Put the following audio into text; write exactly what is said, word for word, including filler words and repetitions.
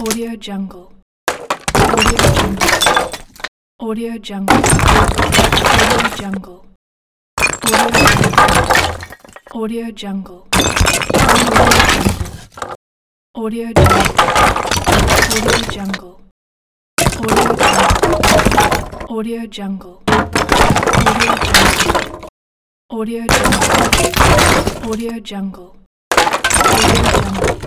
Audio Jungle. Audio Jungle. Audio Jungle. Audio Jungle. Audio Jungle. Audio Jungle. Audio Jungle. Audio Jungle. Audio Jungle. Audio Jungle. Audio Jungle.